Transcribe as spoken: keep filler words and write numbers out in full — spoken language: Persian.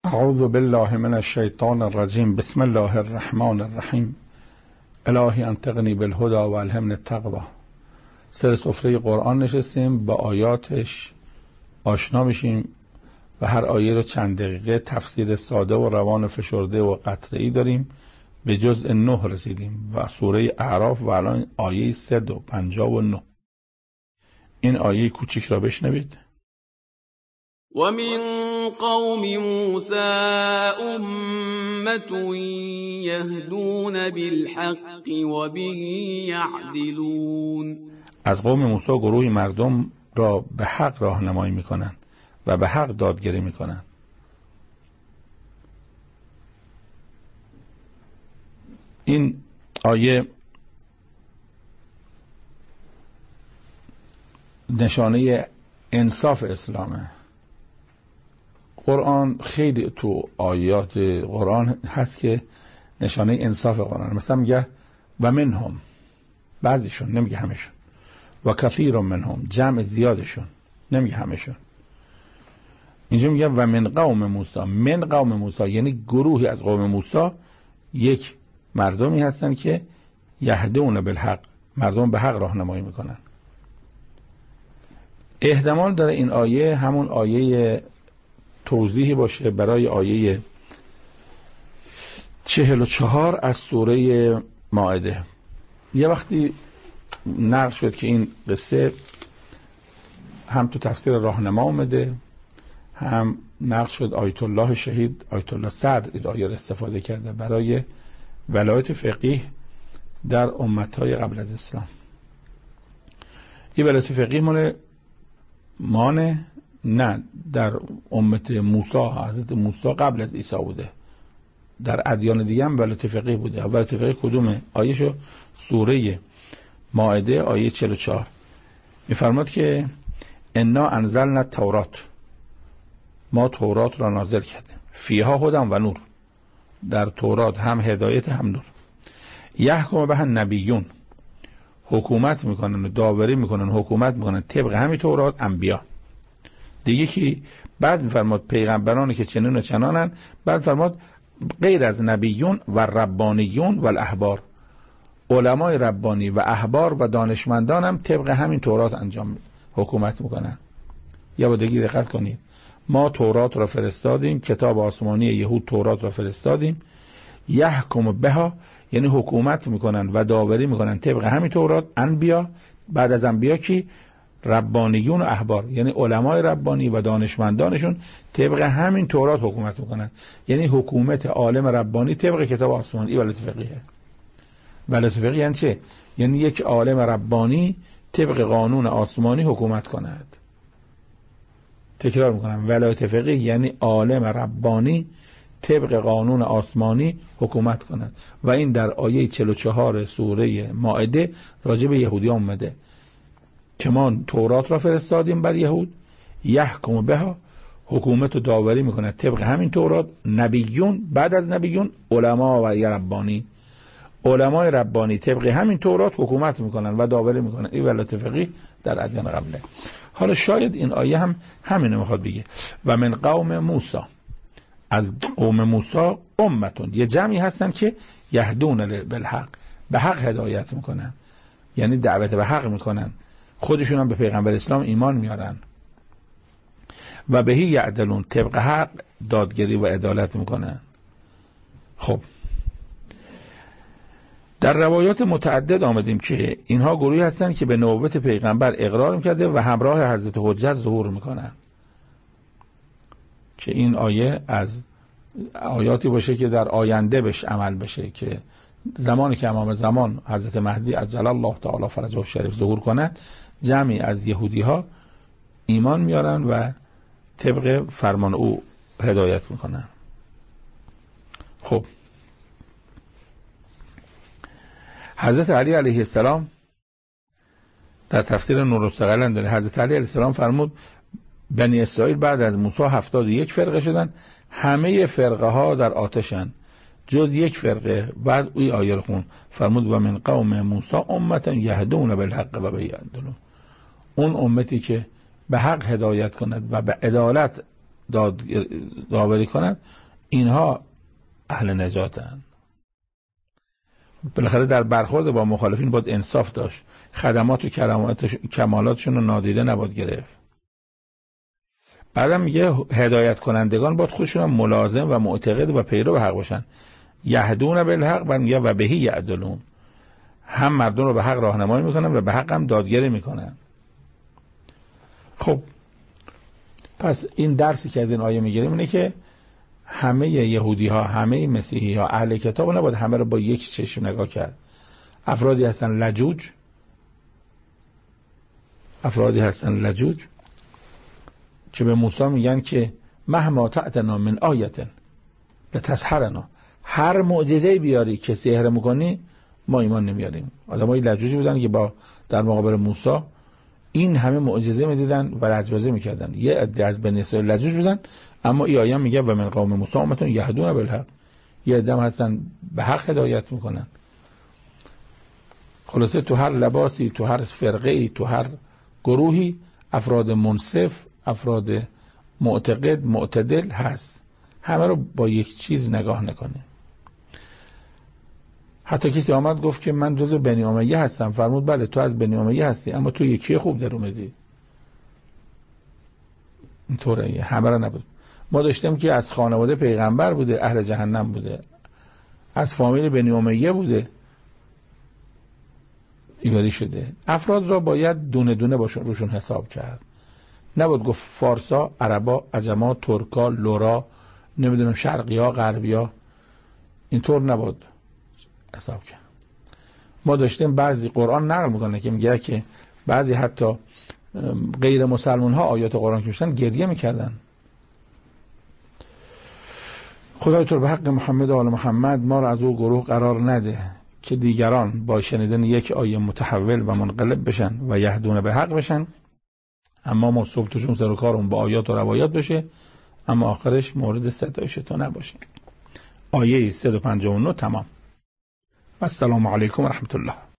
اعوذ بالله من الشیطان الرجیم. بسم الله الرحمن الرحیم. الهی انطقنی بالهدی و الهمنی التقوی. سر سفره قرآن نشستیم، با آیاتش آشنا میشیم و هر آیه رو چند دقیقه تفسیر ساده و روان فشرده و قطعی داریم. به جزء نه رسیدیم و سوره اعراف و الان آیه صد و پنجاه و نه. این آیه کوچیک را بشنوید. و من قوم موسی امة یهدون بالحق و به یعدلون. از قوم موسی گروهی مردم را به حق راهنمایی میکنند و به حق دادگری میکنند. این آیه نشانه انصاف اسلامه. قرآن خیلی تو آیات قرآن هست که نشانه انصاف قرآن. مثلا میگه و منهم، بعضیشون، نمیگه همشون. و کثیر منهم، جمع زیادشون، نمیگه همشون. اینجا میگه و من قوم موسی. من قوم موسی یعنی گروهی از قوم موسی، یک مردمی هستن که یهدون بالحق، مردم به حق راهنمایی میکنن. احتمال داره این آیه همون آیه توضیحی باشه برای آیه چهل و چهار از سوره مائده. یه وقتی نقل شد که این قصه هم تو تفسیر راهنما اومده، هم نقل شد آیت الله شهید آیت الله صدر این آیه را استفاده کرده برای ولایت فقیه در امتهای قبل از اسلام. این ولایت فقیه مال مانه نه در امت موسی، حضرت موسی قبل از عیسی بوده. در ادیان دیگه هم ولایت فقیه بوده. ولایت فقیه کدومه؟ آیه‌شو سوره مائده آیه چهل و چهار میفرماد که انا انزلنا التورات، ما تورات را نازل کردیم، فیها هدی و نور، در تورات هم هدایت هم نور. یحکم بها النبیون، حکومت میکنن و داوری میکنن، حکومت میکنن طبق همین تورات انبیا. دیگه کی؟ بعد میفرماد پیغمبرانی که چنین و چنانن. بعد فرماد غیر از نبیون و ربانیون و الاحبار، علمای ربانی و احبار و دانشمندان هم طبق همین تورات انجام حکومت میکنن. یا با دیگه دقت کنید، ما تورات را فرستادیم، کتاب آسمانی یهود تورات را فرستادیم. یحکم بها یعنی حکومت میکنن و داوری میکنن طبق همین تورات انبیا. بعد از انبیا کی؟ ربانیون و احبار، یعنی علمای ربانی و دانشمندانشون طبق همین تورات حکومت میکنن. یعنی حکومت عالم ربانی طبق کتاب آسمانی. این ولایت فقیه. ولایت فقیه یعنی چه؟ یعنی یک عالم ربانی طبق قانون آسمانی حکومت کند. تکرار میکنم، ولایت فقیه یعنی عالم ربانی طبق قانون آسمانی حکومت کند. و این در آیه چهل و چهار سوره مائده راجع به یهودیان اومده که ما تورات را فرستادیم بر یهود. یحکم بها، حکومت و داوری میکنه طبق همین تورات. نبیون، بعد از نبیون علما و ربانی، علمای ربانی طبق همین تورات حکومت میکنن و داوری میکنن. این ولایت فقیه در ادیان قبله. حالا شاید این آیه هم همینو میخواد بگه. و من قوم موسی، از قوم موسی امتون، یه جمعی هستن که یهدون بالحق، به حق هدایت میکنن، یعنی دعوت به حق میکنن، خودشون هم به پیغمبر اسلام ایمان میارن و بهی یعدلون، طبق حق دادگری و عدالت میکنن. خب در روایات متعدد آمدیم که اینها گروهی هستن که به نبوت پیغمبر اقرار میکرده و همراه حضرت حجت ظهور میکنن. که این آیه از آیاتی باشه که در آینده بهش عمل بشه، که زمانی که امام زمان حضرت مهدی عجل الله تعالی فرجه شریف ظهور کند، جمعی از یهودی ها ایمان میارن و طبق فرمان او هدایت میکنن. خب حضرت علی علیه السلام در تفسیر نورالمستقلن داره، حضرت علی علیه السلام فرمود بنی اسرائیل بعد از موسی هفتاد و یک فرقه شدن، همه فرقه ها در آتشن جز یک فرقه. بعد اوی آیه رو خون فرمود و من قوم موسی امتا یهدون بالحق و بیعدلون، اون امتی که به حق هدایت کند و به عدالت داد داوری کند، اینها اهل نجاتند. بالاخره در برخورد با مخالفین باید انصاف داشت، خدمات و کمالاتشون رو نادیده نباید گرفت. بعدم میگه هدایت کنندگان باید خودشون ملازم و معتقد و پیرو به حق باشن. یهدون بالحق، بعد میگه و بهی یعدلون، هم مردم رو به حق راهنمایی میکنن و به حق هم دادگری میکنن. خب پس این درسی که از این آیه میگیریم اینه که همه یهودی ها، همه مسیحی ها، اهل کتاب نباید همه رو با یک چشم نگاه کرد. افرادی هستن لجوج، افرادی هستن لجوج که به موسی میگن که مهما تأتنا من آیت لتسحرنا، هر معجزه بیاری که سحر میکنی ما ایمان نمیاریم. آدمای لجوجی بودن که با در مقابل موسی این همه معجزه میدیدن و لجبازی میکردن. یه عده از بنی اسرائیل لجوج بودن، اما این آیه میگه و من قوم موسی امتون یهدون بالحق، یه عده هستن به حق هدایت میکنن. خلاصه تو هر لباسی، تو هر فرقه‌ای، تو هر گروهی افراد منصف، افراد معتقد، معتدل هست. همه رو با یک چیز نگاه نکنه. حتی کسی آمد گفت که من جزء بنی امیه هستم، فرمود بله تو از بنی امیه هستی، اما تو یکی خوب در اومدی. اینطوره، همه را نبود. ما داشتیم که از خانواده پیغمبر بوده اهل جهنم بوده، از فامیل بنی امیه بوده ایگاری شده. افراد را باید دونه دونه باشون روشون حساب کرد. نباید گفت فارسا، عربا، عجما، ترکا، لورا، نمیدونم شرقیا، غربیا، اینطور نباید حساب کرد. ما داشتیم بعضی قرآن نقل میکنه که میگه که بعضی حتی غیر مسلمان ها آیات قرآن که میشن گریه میکردن. خدای تو به حق محمد و آل محمد ما را از او گروه قرار نده که دیگران با شنیدن یک آیه متحول و منقلب بشن و یهدون به حق بشن، اما ما صبح توشون سر و کارون با آیات و روایات بشه، اما آخرش مورد ستایش تو نباشه. آیه صد و پنجاه و نه تمام. السلام علیکم و رحمت الله.